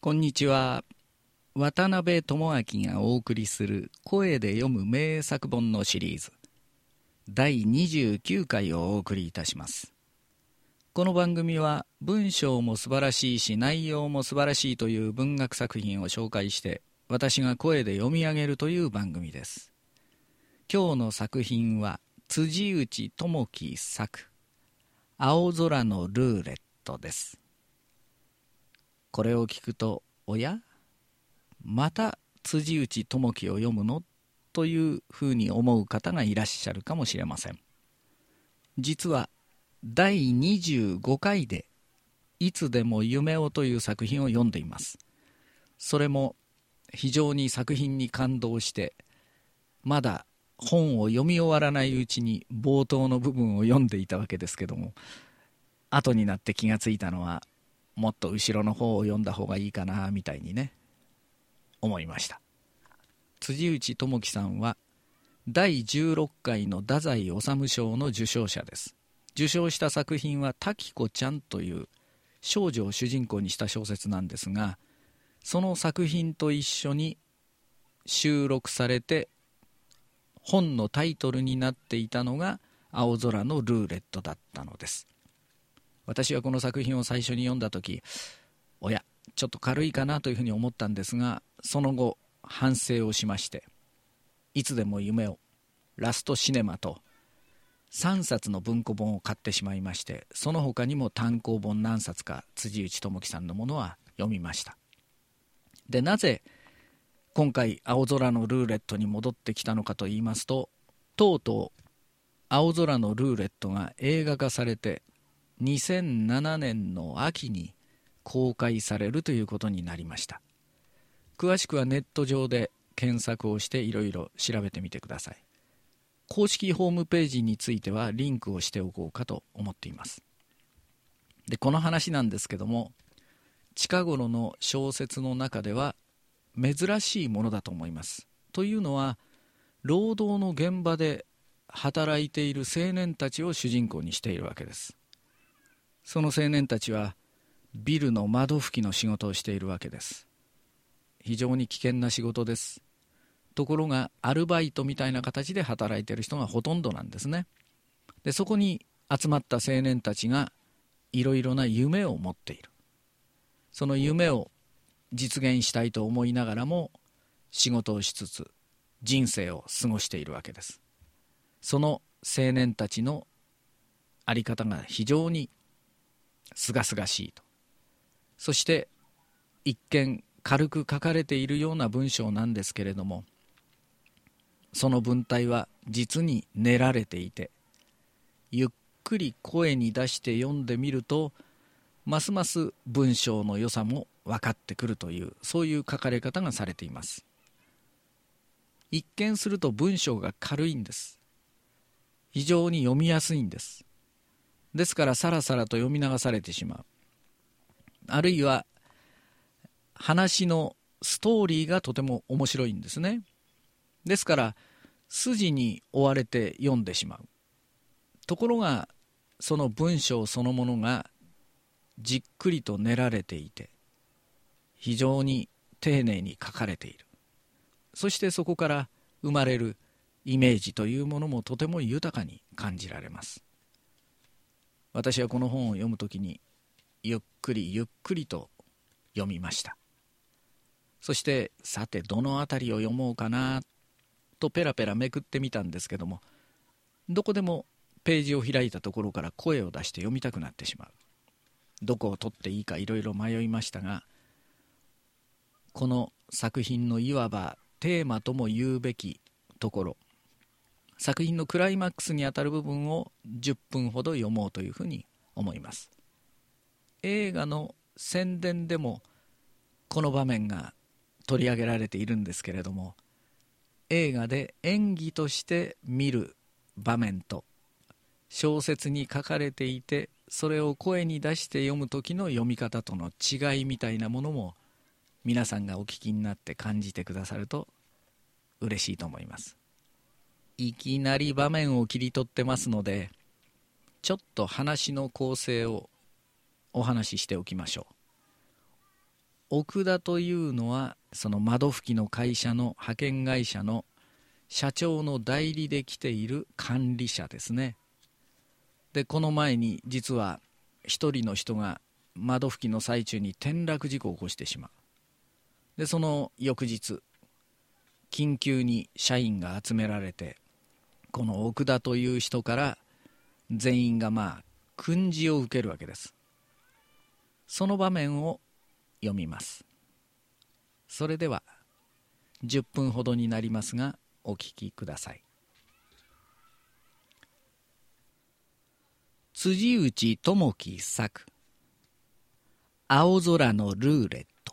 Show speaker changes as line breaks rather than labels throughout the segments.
こんにちは。渡辺智明がお送りする声で読む名作本のシリーズ第29回をお送りいたします。この番組は文章も素晴らしいし内容も素晴らしいという文学作品を紹介して私が声で読み上げるという番組です。今日の作品は辻内智樹作青空のルーレットです。これを聞くと、おやまた辻内智樹を読むのというふうに思う方がいらっしゃるかもしれません。実は第25回でいつでも夢をという作品を読んでいます。それも非常に作品に感動して、まだ本を読み終わらないうちに冒頭の部分を読んでいたわけですけども、後になって気がついたのは、もっと後ろの方を読んだ方がいいかなみたいにね、思いました。辻内智樹さんは第16回の太宰治賞の受賞者です。受賞した作品は滝子ちゃんという少女を主人公にした小説なんですが、その作品と一緒に収録されて本のタイトルになっていたのが青空のルーレットだったのです。私はこの作品を最初に読んだ時、おやちょっと軽いかなというふうに思ったんですが、その後反省をしまして、いつでも夢を、ラストシネマと3冊の文庫本を買ってしまいまして、その他にも単行本何冊か辻内智樹さんのものは読みました。で、なぜ今回青空のルーレットに戻ってきたのかと言いますと、とうとう青空のルーレットが映画化されて2007年の秋に公開されるということになりました。詳しくはネット上で検索をしていろいろ調べてみてください。公式ホームページについてはリンクをしておこうかと思っています。で、この話なんですけども、近頃の小説の中では珍しいものだと思います。というのは、労働の現場で働いている青年たちを主人公にしているわけです。その青年たちはビルの窓拭きの仕事をしているわけです。非常に危険な仕事です。ところがアルバイトみたいな形で働いている人がほとんどなんですね。で、そこに集まった青年たちがいろいろな夢を持っている。その夢を実現したいと思いながらも仕事をしつつ人生を過ごしているわけです。その青年たちのあり方が非常にすがすがしいと。そして一見軽く書かれているような文章なんですけれども、その文体は実に練られていて、ゆっくり声に出して読んでみるとますます文章の良さも分かってくるという、そういう書かれ方がされています。一見すると文章が軽いんです。非常に読みやすいんです。ですからさらさらと読み流されてしまう。あるいは話のストーリーがとても面白いんですね。ですから筋に追われて読んでしまう。ところがその文章そのものがじっくりと練られていて、非常に丁寧に書かれている。そしてそこから生まれるイメージというものもとても豊かに感じられます。私はこの本を読むときにゆっくりゆっくりと読みました。そしてさてどのあたりを読もうかなとペラペラめくってみたんですけども、どこでもページを開いたところから声を出して読みたくなってしまう。どこを取っていいかいろいろ迷いましたが、この作品のいわばテーマとも言うべきところ、作品のクライマックスにあたる部分を10分ほど読もうというふうに思います。映画の宣伝でもこの場面が取り上げられているんですけれども、映画で演技として見る場面と小説に書かれていてそれを声に出して読む時の読み方との違いみたいなものも皆さんがお聞きになって感じてくださると嬉しいと思います。いきなり場面を切り取ってますので、ちょっと話の構成をお話ししておきましょう。 奥田というのはその窓拭きの会社の派遣会社の社長の代理で来ている管理者ですね。でこの前に実は一人の人が窓拭きの最中に転落事故を起こしてしまう。でその翌日緊急に社員が集められて、この奥田という人から全員が訓示を受けるわけです。その場面を読みます。それでは10分ほどになりますがお聞きください。辻内智樹作、青空のルーレット。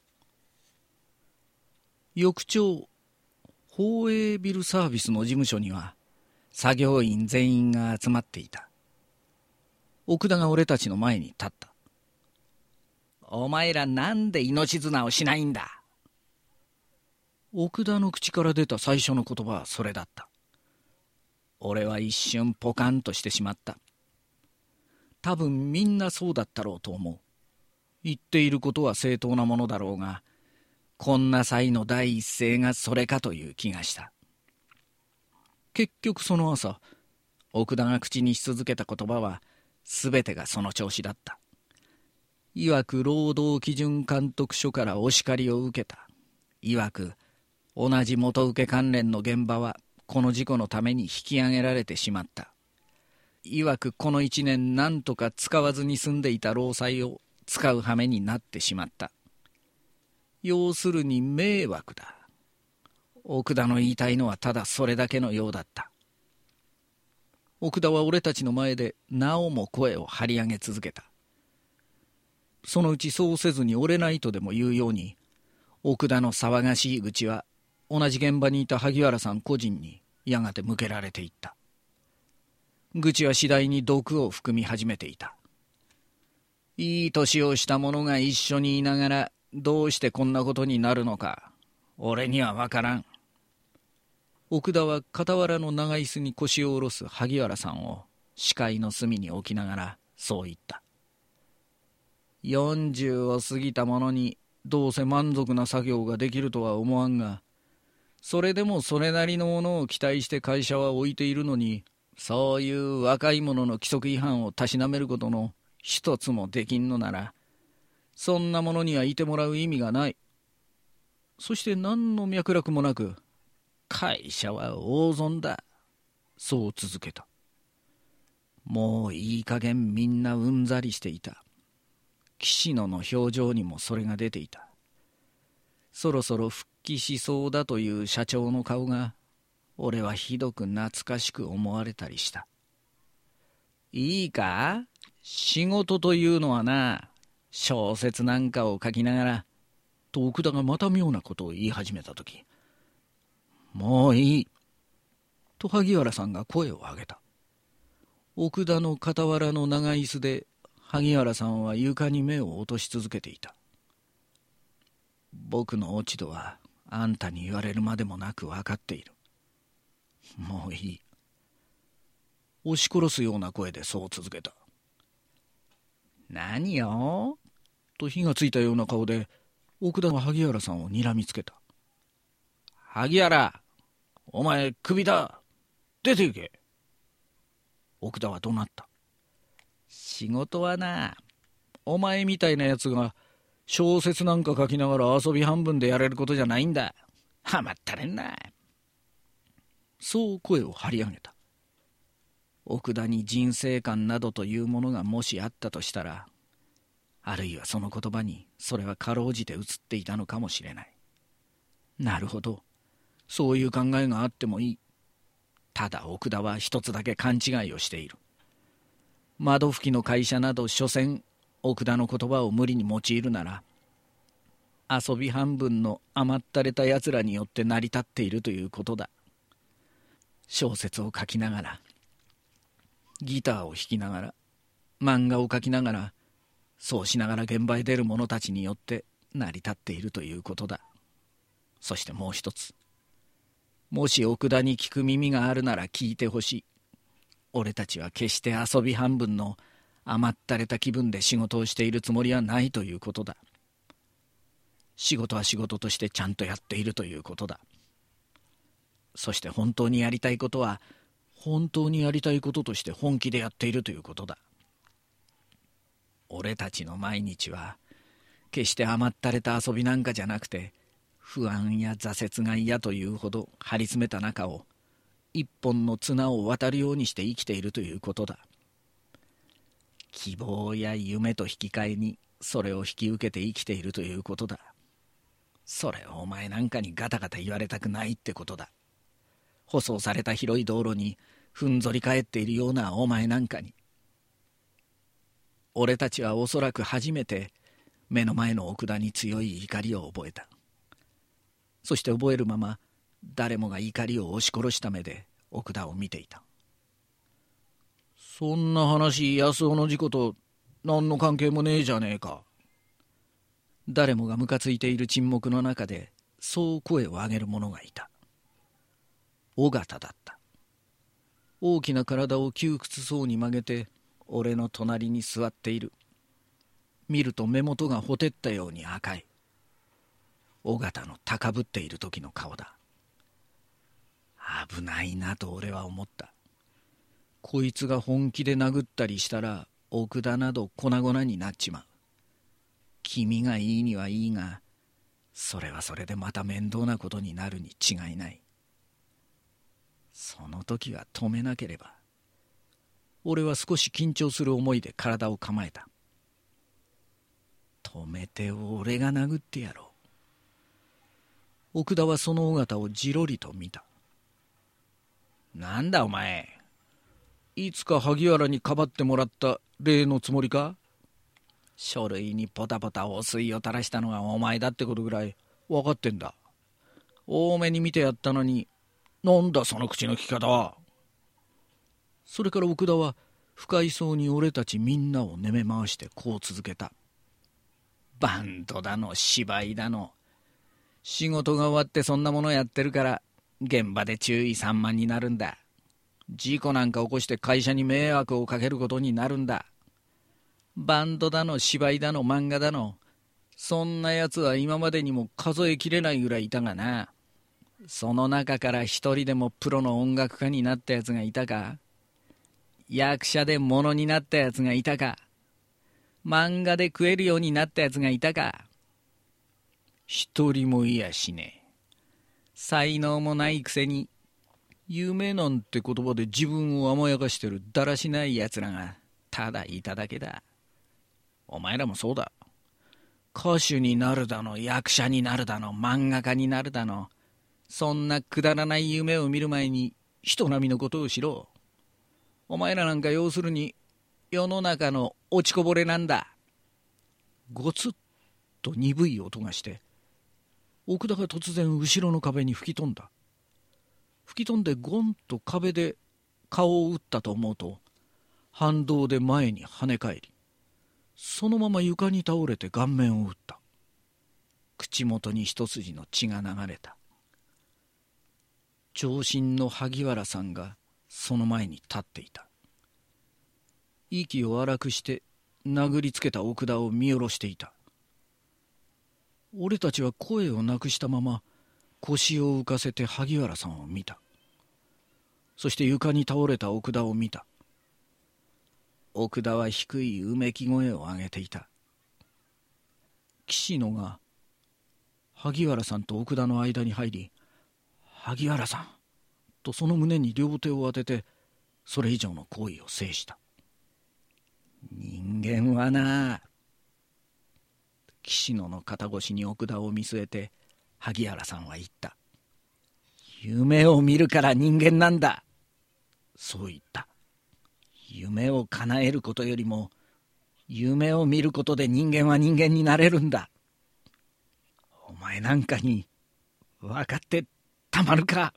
翌朝、宝永ビルサービスの事務所には作業員全員が集まっていた。奥田が俺たちの前に立った。お前らなんで命綱をしないんだ。奥田の口から出た最初の言葉はそれだった。俺は一瞬ポカンとしてしまった。多分みんなそうだったろうと思う。言っていることは正当なものだろうが、こんな際の第一声がそれかという気がした。結局その朝、奥田が口にし続けた言葉はすべてがその調子だった。いわく労働基準監督署からお叱りを受けた。いわく同じ元請け関連の現場はこの事故のために引き上げられてしまった。いわくこの1年なんとか使わずに済んでいた労災を使う羽目になってしまった。要するに迷惑だ。奥田の言いたいのはただそれだけのようだった。奥田は俺たちの前でなおも声を張り上げ続けた。そのうちそうせずに折れないとでも言うように、奥田の騒がしい口は同じ現場にいた萩原さん個人にやがて向けられていった。愚は次第に毒を含み始めていた。いい年をした者が一緒にいながらどうしてこんなことになるのか、俺にはわからん。奥田は傍らの長椅子に腰を下ろす萩原さんを視界の隅に置きながらそう言った。40を過ぎた者にどうせ満足な作業ができるとは思わんが、それでもそれなりのものを期待して会社は置いているのに、そういう若い者の規則違反をたしなめることの一つもできんのなら、そんなものにはいてもらう意味がない。そして何の脈絡もなく、会社は大損だ。そう続けた。もういい加減みんなうんざりしていた。岸野の表情にもそれが出ていた。そろそろ復帰しそうだという社長の顔が、俺はひどく懐かしく思われたりした。いいか？仕事というのはな、小説なんかを書きながら、と奥田がまた妙なことを言い始めたとき、もういい、と萩原さんが声を上げた。奥田の傍らの長椅子で、萩原さんは床に目を落とし続けていた。僕の落ち度はあんたに言われるまでもなく分かっている。もういい。押し殺すような声でそう続けた。何よと火がついたような顔で奥田は萩原さんを睨みつけた。萩原、お前クビだ。出て行け。奥田は怒鳴った。仕事はな、お前みたいなやつが小説なんか書きながら遊び半分でやれることじゃないんだ。はまったれんな。そう声を張り上げた。奥田に人生観などというものがもしあったとしたら、あるいはその言葉にそれはかろうじて映っていたのかもしれない。なるほど、そういう考えがあってもいい。ただ奥田は一つだけ勘違いをしている。窓拭きの会社など所詮奥田の言葉を無理に用いるなら、遊び半分の甘ったれたやつらによって成り立っているということだ。小説を書きながら、ギターを弾きながら、漫画を描きながら、そうしながら現場へ出る者たちによって成り立っているということだ。そしてもう一つ。もし奥田に聞く耳があるなら聞いてほしい。俺たちは決して遊び半分の甘ったれた気分で仕事をしているつもりはないということだ。 仕事は仕事としてちゃんとやっているということだ。そして本当にやりたいことは本当にやりたいこととして本気でやっているということだ。俺たちの毎日は決して甘ったれた遊びなんかじゃなくて、不安や挫折が嫌というほど張り詰めた中を一本の綱を渡るようにして生きているということだ。希望や夢と引き換えにそれを引き受けて生きているということだ。それをお前なんかにガタガタ言われたくないってことだ。舗装された広い道路にふんぞり返っているようなお前なんかに。俺たちはおそらく初めて目の前の奥田に強い怒りを覚えた。そして覚えるまま誰もが怒りを押し殺した目で奥田を見ていた。そんな話、安尾の事故と何の関係もねえじゃねえか。誰もがムカついている沈黙の中でそう声を上げる者がいた。尾形だった。大きな体を窮屈そうに曲げて俺の隣に座っている。見ると目元がほてったように赤い。尾形の高ぶっている時の顔だ。危ないなと俺は思った。こいつが本気で殴ったりしたら奥田など粉々になっちまう。気味がいいにはいいが、それはそれでまた面倒なことになるに違いない。その時は止めなければ。俺は少し緊張する思いで体を構えた。止めて俺が殴ってやろう。奥田はその尾形をじろりと見た。なんだお前、いつか萩原にかばってもらった礼のつもりか。書類にポタポタお水を垂らしたのがお前だってことぐらい分かってんだ。多めに見てやったのに、なんだその口の利き方は。それから奥田は不快そうに俺たちみんなをねめ回してこう続けた。バンドだの芝居だの、仕事が終わってそんなものやってるから現場で注意散漫になるんだ。事故なんか起こして会社に迷惑をかけることになるんだ。バンドだの芝居だの漫画だの、そんなやつは今までにも数えきれないぐらいいたがな。その中から一人でもプロの音楽家になったやつがいたか。役者で物になったやつがいたか。漫画で食えるようになったやつがいたか。一人もいやしねえ。才能もないくせに夢なんて言葉で自分を甘やかしてるだらしないやつらがただいただけだ。お前らもそうだ。歌手になるだの、役者になるだの、漫画家になるだの、そんなくだらない夢を見る前に人並みのことをしろ。お前らなんか要するに世の中の落ちこぼれなんだ。ゴツッと鈍い音がして奥田が突然後ろの壁に吹き飛んだ。吹き飛んでゴンと壁で顔を打ったと思うと反動で前に跳ね返り、そのまま床に倒れて顔面を打った。口元に一筋の血が流れた。長身の萩原さんがその前に立っていた。息を荒くして殴りつけた奥田を見下ろしていた。俺たちは声をなくしたまま腰を浮かせて萩原さんを見た。そして床に倒れた奥田を見た。奥田は低いうめき声を上げていた。岸野が萩原さんと奥田の間に入り、萩原さんとその胸に両手を当ててそれ以上の行為を制した。人間はな。岸野の肩越しに奥田を見据えて萩原さんは言った。夢を見るから人間なんだ。そう言った。夢を叶えることよりも夢を見ることで人間は人間になれるんだ。お前なんかに分かってたまるか。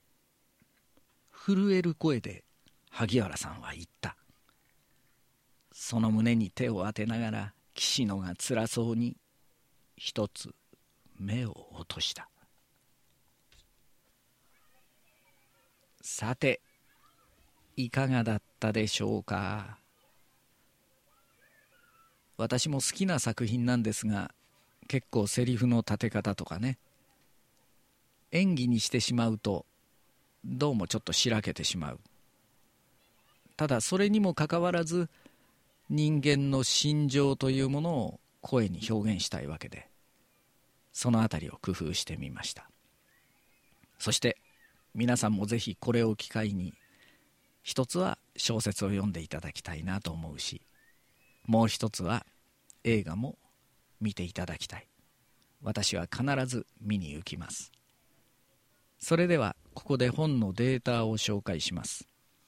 震える声で萩原さんは言った。その胸に手を当てながら岸野がつらそうに一つ目を落とした。さていかがだったでしょうか。私も好きな作品なんですが、 結構セリフの立て方とかね、演技にしてしまうとどうもちょっとしらけてしまう。ただそれにもかかわらず人間の心情というものを声に表現したいわけで、そのあたりを工夫してみました。そして皆さんもぜひこれを機会に一つは小説を読んでいただきたいなと思うし、もう一つは映画も見ていただきたい。私は必ず見に行きます。それではここで本のデータを紹介します。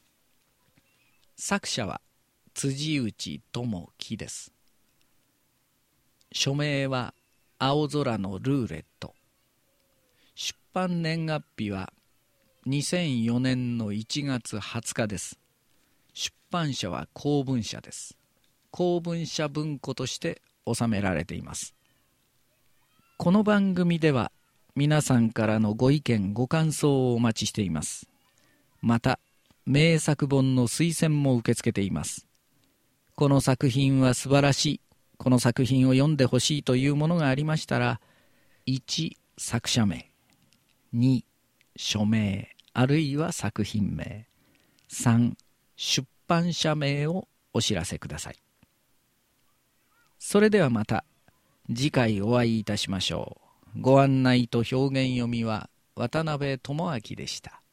作者は辻内智樹です。署名は青空のルーレット。出版年月日は2004年の1月20日です。出版社は公文社です。公文社文庫として収められています。この番組では皆さんからのご意見ご感想をお待ちしています。また名作本の推薦も受け付けています。この作品は素晴らしい、この作品を読んでほしいというものがありましたら、1、作者名、2、署名あるいは作品名、3、出版社名をお知らせください。それではまた次回お会いいたしましょう。ご案内と表現読みは渡辺智明でした。